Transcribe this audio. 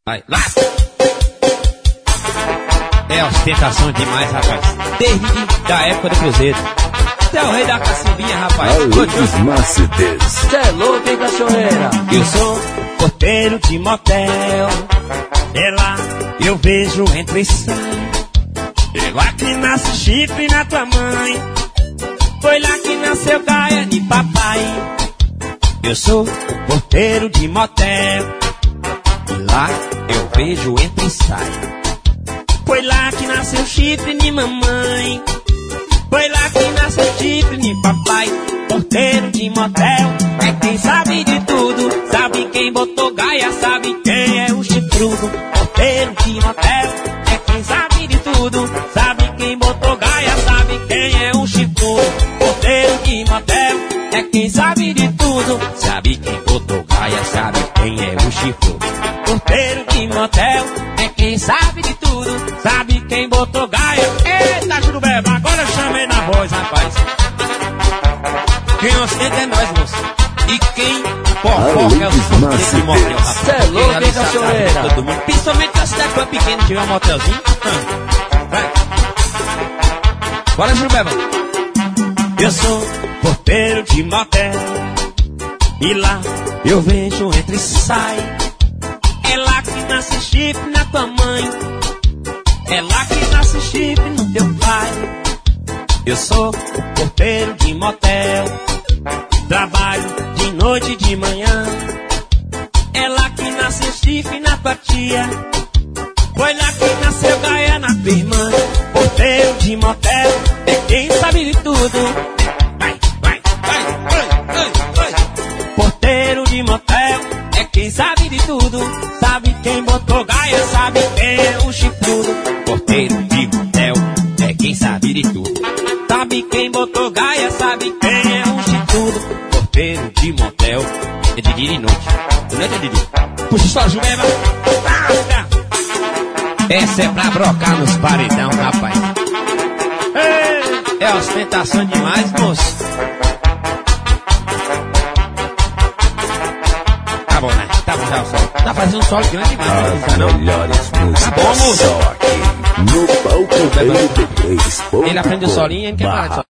Vai, lá! É ostentação demais, rapaz. Desde a época do Cruzeiro. Você é o rei da cacimbinha, rapaz. Alex Macedes. Cê é louco, hein, cachoeira? Eu sou porteiro de motel. É lá eu vejo entra e sai. É lá que nasce chifre na tua mãe. Foi lá que nasceu Gaia de papai. Eu sou porteiro de motel. E lá eu vejo entra e sai. Foi lá que nasceu chifre de mamãe. Foi lá que nasceu chifre de papai. Porteiro de motel é quem sabe de tudo. Sabe quem botou Gaia, sabe quem é o chifrudo. Porteiro de motel é quem sabe de tudo. Sabe quem botou Gaia, sabe quem é o chifrudo. Porteiro de motel é quem sabe de tudo. Sabe quem botou Gaia, sabe quem é o chifrudo. Porteiro de motel é quem sabe de tudo. Sabe quem botou Gaia. Eita, Jurubeba, agora eu chamei na voz, rapaz. Quem ostenta é nós, moço. E quem fofoca é o porteiro de motel, rapaz. Cê é louco, hein, cachoeira? Todo mundo, principalmente se a cidade for pequena, tiver um motelzinho. Vai. Bora, Jurubeba. Eu sou porteiro de motel. E lá eu vejo entra e sai. É lá que nasce chifre na tua mãe. É lá que nasce chifre no teu pai. Eu sou o porteiro de motel. Trabalho de noite e de manhã. É lá que nasce chifre na tua tia. Foi lá que nasceu Gaia na tua irmã. Porteiro de motel é quem sabe de tudo. Vai, vai, vai, vai, vai, vai. Porteiro de motel é quem sabe de tudo. Sabe quem botou Gaia, sabe quem é o chifrudo. Porteiro de motel é quem sabe de tudo. Sabe quem botou Gaia, sabe quem é o chifrudo. Porteiro de motel é de dia e noite. Não é de dia. Puxa só, Jurema. Essa é pra brocar nos paredão, rapaz. É ostentação demais, moço. Tá bom, né? Tá bom já o sol. Tá fazendo um solo grande demais, As não? melhores músicas Tá bom, moço. só aqui no palco. Ele aprende o solinho e ele quer parar de sol.